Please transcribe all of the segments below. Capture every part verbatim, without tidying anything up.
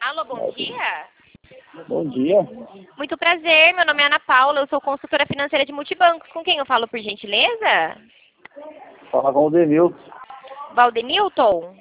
Alô, bom dia. Bom dia. Muito prazer, meu nome é Ana Paula, eu sou consultora financeira de multibancos. Com quem eu falo, por gentileza? Fala com o Denilson. Valdenilton?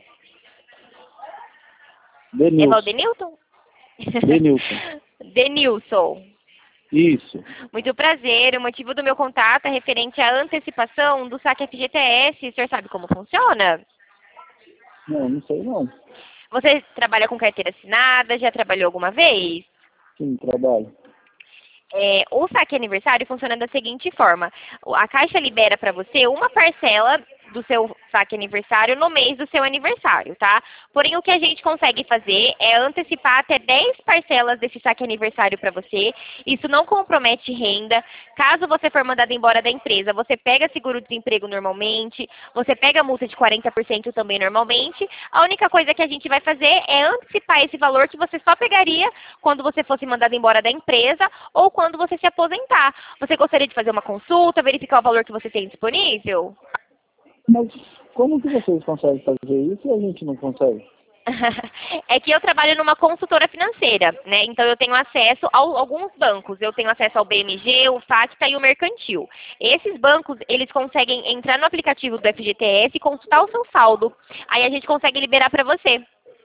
É Denilson. Valdenilton? Denilson. Denilson. Isso. Muito prazer, o motivo do meu contato é referente à antecipação do saque F G T S. O senhor sabe como funciona? Não, não sei não. Você trabalha com carteira assinada, já trabalhou alguma vez? Sim, trabalho. É, o saque aniversário funciona da seguinte forma. A Caixa libera para você uma parcela do seu saque aniversário no mês do seu aniversário, tá? Porém, o que a gente consegue fazer é antecipar até dez parcelas desse saque aniversário para você. Isso não compromete renda. Caso você for mandado embora da empresa, você pega seguro-desemprego normalmente, você pega multa de quarenta por cento também normalmente. A única coisa que a gente vai fazer é antecipar esse valor que você só pegaria quando você fosse mandado embora da empresa ou quando você se aposentar. Você gostaria de fazer uma consulta, verificar o valor que você tem disponível? Mas como que vocês conseguem fazer isso e a gente não consegue? É que eu trabalho numa consultora financeira, né? Então eu tenho acesso a alguns bancos. Eu tenho acesso ao B M G, o Facta e o Mercantil. Esses bancos, eles conseguem entrar no aplicativo do F G T S e consultar o seu saldo. Aí a gente consegue liberar para você.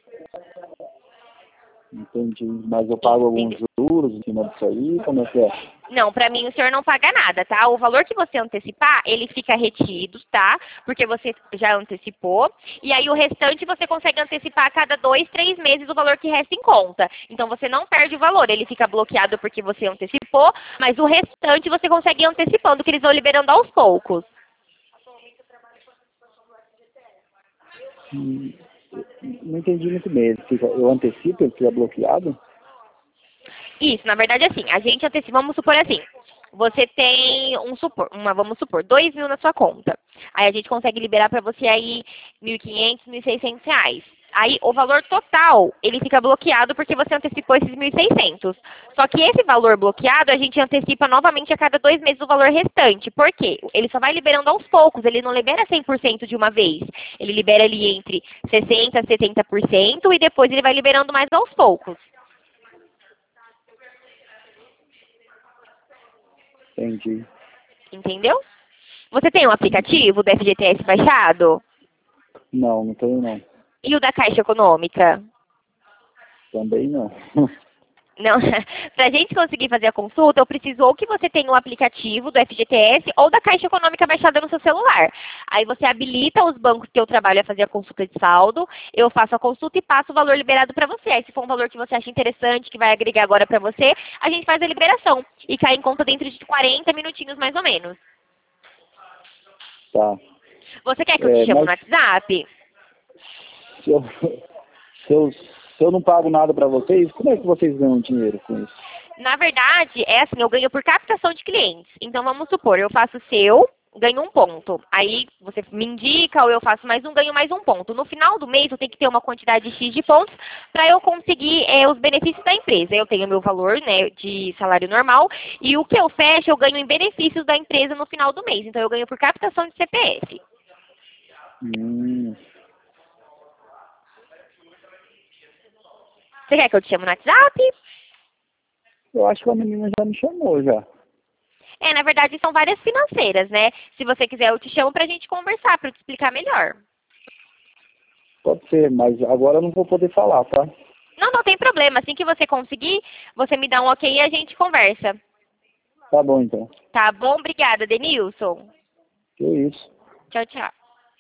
Entendi. Mas eu pago alguns juros em cima disso aí? Como é que é? Não, para mim o senhor não paga nada, tá? O valor que você antecipar, ele fica retido, tá? Porque você já antecipou. E aí o restante você consegue antecipar a cada dois, três meses o valor que resta em conta. Então você não perde o valor, ele fica bloqueado porque você antecipou, mas o restante você consegue ir antecipando, que eles vão liberando aos poucos. Hum, não entendi muito bem. Ele fica, eu antecipo, ele fica bloqueado? Isso, na verdade, assim, a gente antecipa, vamos supor assim, você tem um supor, uma, vamos supor, dois mil na sua conta. Aí a gente consegue liberar para você aí mil e quinhentos, mil e seiscentos reais. Aí o valor total, ele fica bloqueado porque você antecipou esses mil e seiscentos. Só que esse valor bloqueado, a gente antecipa novamente a cada dois meses o valor restante. Por quê? Ele só vai liberando aos poucos, ele não libera cem por cento de uma vez. Ele libera ali entre sessenta por cento, setenta por cento e depois ele vai liberando mais aos poucos. Entendi. Entendeu? Você tem um aplicativo do F G T S baixado? Não, não tenho não. E o da Caixa Econômica? Também não. Não. Para a gente conseguir fazer a consulta, eu preciso ou que você tenha um aplicativo do F G T S ou da Caixa Econômica baixada no seu celular. Aí você habilita os bancos que eu trabalho a fazer a consulta de saldo, eu faço a consulta e passo o valor liberado para você. Aí se for um valor que você acha interessante, que vai agregar agora para você, a gente faz a liberação. E cai em conta dentro de quarenta minutinhos mais ou menos. Tá. Você quer que eu É, te chame mas no WhatsApp? se eu, se eu, se eu não pago nada para vocês, como é que vocês ganham dinheiro com isso? Na verdade, é assim, eu ganho por captação de clientes. Então, vamos supor, eu faço o seu, ganho um ponto. Aí, você me indica, ou eu faço mais um, ganho mais um ponto. No final do mês, eu tenho que ter uma quantidade X de pontos para eu conseguir é, os benefícios da empresa. Eu tenho o meu valor, né, de salário normal, e o que eu fecho, eu ganho em benefícios da empresa no final do mês. Então, eu ganho por captação de C P F. Hum, Você quer que eu te chame no WhatsApp? eu acho que a menina já me chamou já. É, na verdade, são várias financeiras, né? Se você quiser, eu te chamo pra gente conversar, pra eu te explicar melhor. Pode ser, mas agora eu não vou poder falar, tá? Não, não tem problema. Assim que você conseguir, você me dá um ok e a gente conversa. Tá bom então. Tá bom? Obrigada, Denilson. Que isso. Tchau, tchau.